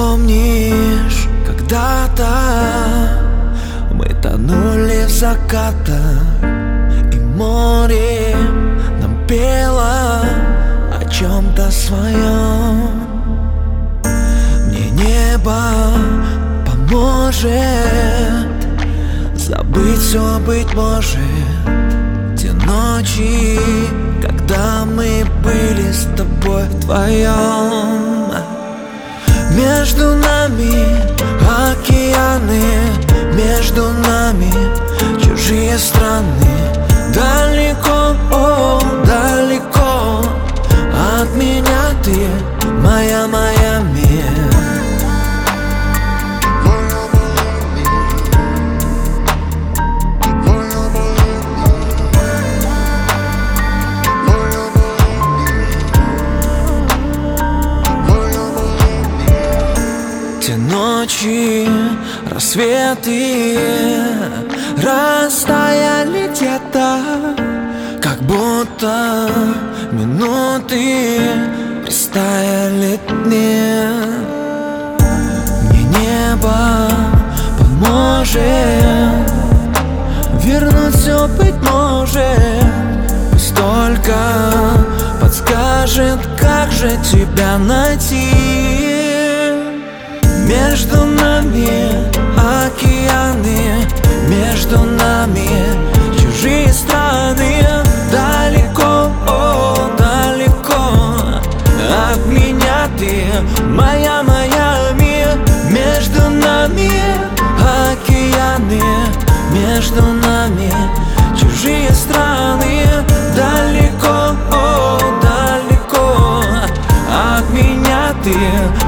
Помнишь, когда-то мы тонули в закатах, и море нам пело о чем-то своем. Мне небо поможет забыть все, быть может, те ночи, когда мы были с тобой вдвоем. Между нами океаны, между нами чужие страны. Далеко, о, далеко от меня ты, моя Майами. Те ночи, рассветы растаяли где-то, как будто минуты растаяли дни. Мне небо поможет вернуть все, быть может, пусть только подскажет, как же тебя найти. Между нами океаны, между нами чужие страны. Далеко, о, далеко от меня ты, моя Майами. Между нами океаны, между нами чужие страны. Далеко, о, далеко от меня ты,